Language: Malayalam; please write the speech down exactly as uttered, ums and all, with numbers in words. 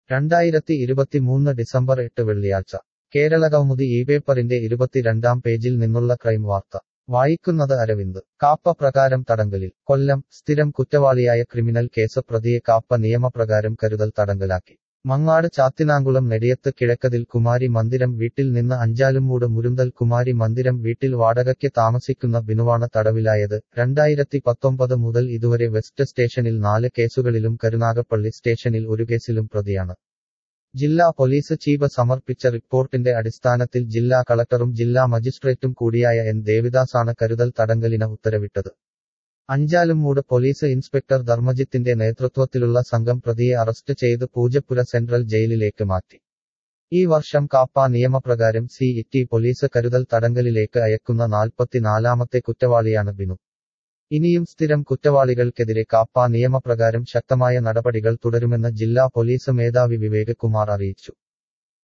രണ്ടായിരത്തി ഇരുപത്തിമൂന്ന് ഡിസംബർ എട്ട് വെള്ളിയാഴ്ച കേരളകൗമുദി ഈ പേപ്പറിന്റെ ഇരുപത്തിരണ്ടാം പേജിൽ നിന്നുള്ള ക്രൈം വാർത്ത വായിക്കുന്നത് അരവിന്ദ് കാപ്പ പ്രകാരം തടങ്കലിൽ കൊല്ലം സ്ഥിരം കുറ്റവാളിയായ ക്രിമിനൽ കേസ് പ്രതിയെ കാപ്പ നിയമപ്രകാരം കരുതൽ തടങ്കലാക്കി മങ്ങാട് ചാത്തിനാങ്കുളം നെടിയത്ത് കിഴക്കതിൽ കുമാരി മന്ദിരം വീട്ടിൽ നിന്ന് അഞ്ചാലുംമൂട് മുരുന്തൽ കുമാരി മന്ദിരം വീട്ടിൽ വാടകയ്ക്ക് താമസിക്കുന്ന ബിനുവാണ് തടവിലായത് രണ്ടായിരത്തി പത്തൊമ്പത് മുതൽ ഇതുവരെ വെസ്റ്റ് സ്റ്റേഷനിൽ നാല് കേസുകളിലും കരുനാഗപ്പള്ളി സ്റ്റേഷനിൽ ഒരു കേസിലും പ്രതിയാണ് ജില്ലാ പോലീസ് ചീഫ് സമർപ്പിച്ച റിപ്പോർട്ടിന്റെ അടിസ്ഥാനത്തിൽ ജില്ലാ കളക്ടറും ജില്ലാ മജിസ്ട്രേറ്റും കൂടിയായ എൻ ദേവിദാസാണ് കരുതൽ തടങ്കലിന് ഉത്തരവിട്ടത് അഞ്ചാലുംമൂട് പോലീസ് ഇൻസ്പെക്ടർ ധർമ്മജിത്തിന്റെ നേതൃത്വത്തിലുള്ള സംഘം പ്രതിയെ അറസ്റ്റ് ചെയ്ത് പൂജപ്പുര സെൻട്രൽ ജയിലിലേക്ക് മാറ്റി ഈ വർഷം കാപ്പ നിയമപ്രകാരം സി ഇറ്റി പോലീസ് കരുതൽ തടങ്കലിലേക്ക് അയക്കുന്ന നാൽപ്പത്തിനാലാമത്തെ കുറ്റവാളിയാണ് ബിനു ഇനിയും സ്ഥിരം കുറ്റവാളികൾക്കെതിരെ കാപ്പ നിയമപ്രകാരം ശക്തമായ നടപടികൾ തുടരുമെന്ന് ജില്ലാ പോലീസ് മേധാവി വിവേക് കുമാർ അറിയിച്ചു